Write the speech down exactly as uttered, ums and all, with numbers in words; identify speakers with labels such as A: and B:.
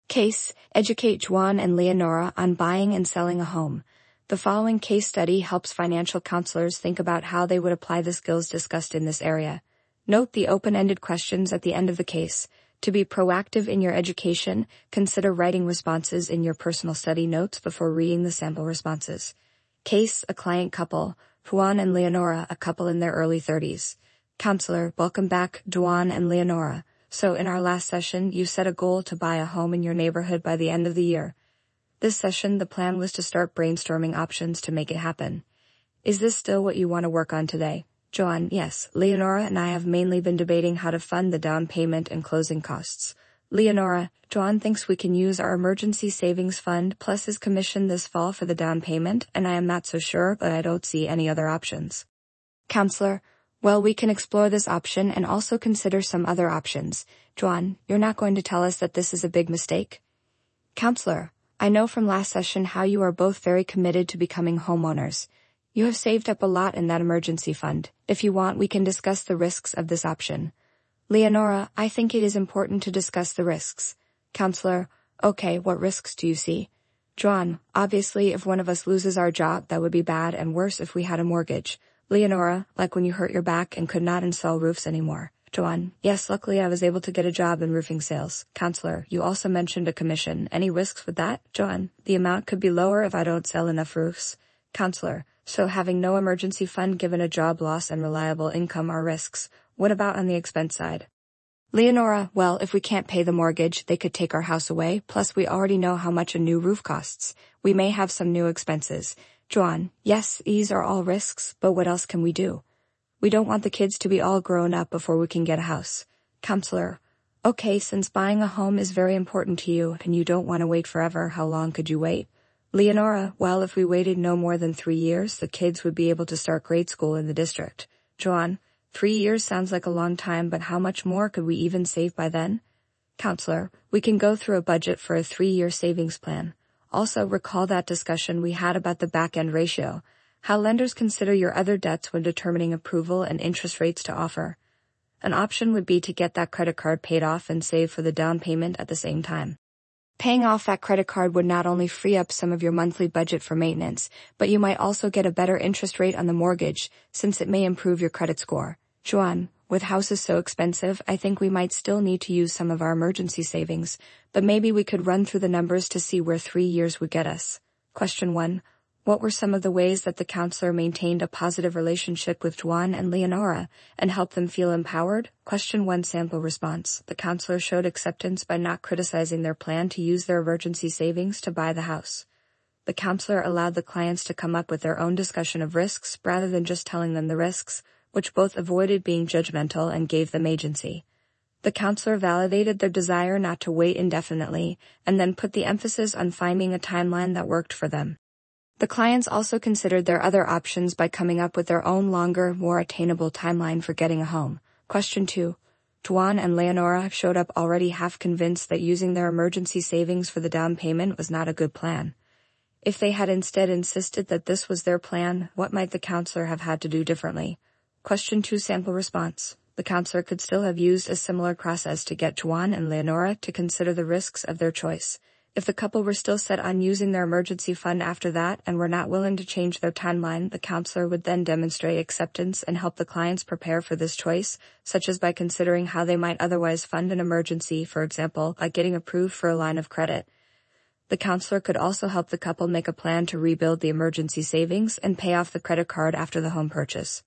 A: Case, educate Juan and Leonora on buying and selling a home. The following case study helps financial counselors think about how they would apply the skills discussed in this area. Note the open-ended questions at the end of the case. To be proactive in your education, consider writing responses in your personal study notes before reading the sample responses. Case, a client couple, Juan and Leonora, a couple in their early thirties. Counselor, welcome back, Juan and Leonora. So in our last session, you set a goal to buy a home in your neighborhood by the end of the year. This session, the plan was to start brainstorming options to make it happen. Is this still what you want to work on today? Juan, yes. Leonora and I have mainly been debating how to fund the down payment and closing costs. Leonora, Juan thinks we can use our emergency savings fund plus his commission this fall for the down payment, and I am not so sure, but I don't see any other options. Counselor, well, we can explore this option and also consider some other options. Juan, you're not going to tell us that this is a big mistake? Counselor, I know from last session how you are both very committed to becoming homeowners. You have saved up a lot in that emergency fund. If you want, we can discuss the risks of this option. Leonora, I think it is important to discuss the risks. Counselor, okay, what risks do you see? Juan, obviously if one of us loses our job, that would be bad, and worse if we had a mortgage. Leonora, like when you hurt your back and could not install roofs anymore. Juan, yes, luckily I was able to get a job in roofing sales. Counselor, you also mentioned a commission. Any risks with that? Juan, the amount could be lower if I don't sell enough roofs. Counselor, so having no emergency fund given a job loss and reliable income are risks. What about on the expense side? Leonora, well, if we can't pay the mortgage, they could take our house away, plus we already know how much a new roof costs. We may have some new expenses. Juan, yes, these are all risks, but what else can we do? We don't want the kids to be all grown up before we can get a house. Counselor, okay, since buying a home is very important to you and you don't want to wait forever, how long could you wait? Leonora, well, if we waited no more than three years, the kids would be able to start grade school in the district. Juan, three years sounds like a long time, but how much more could we even save by then? Counselor, we can go through a budget for a three-year savings plan. Also, recall that discussion we had about the back-end ratio, how lenders consider your other debts when determining approval and interest rates to offer. An option would be to get that credit card paid off and save for the down payment at the same time. Paying off that credit card would not only free up some of your monthly budget for maintenance, but you might also get a better interest rate on the mortgage, since it may improve your credit score. Juan, with houses so expensive, I think we might still need to use some of our emergency savings, but maybe we could run through the numbers to see where three years would get us. Question one. What were some of the ways that the counselor maintained a positive relationship with Juan and Leonora and helped them feel empowered? Question one sample response. The counselor showed acceptance by not criticizing their plan to use their emergency savings to buy the house. The counselor allowed the clients to come up with their own discussion of risks rather than just telling them the risks, which both avoided being judgmental and gave them agency. The counselor validated their desire not to wait indefinitely and then put the emphasis on finding a timeline that worked for them. The clients also considered their other options by coming up with their own longer, more attainable timeline for getting a home. Question two. Juan and Leonora showed up already half convinced that using their emergency savings for the down payment was not a good plan. If they had instead insisted that this was their plan, what might the counselor have had to do differently? Question two sample response. The counselor could still have used a similar process to get Juan and Leonora to consider the risks of their choice. If the couple were still set on using their emergency fund after that and were not willing to change their timeline, the counselor would then demonstrate acceptance and help the clients prepare for this choice, such as by considering how they might otherwise fund an emergency, for example, by getting approved for a line of credit. The counselor could also help the couple make a plan to rebuild the emergency savings and pay off the credit card after the home purchase.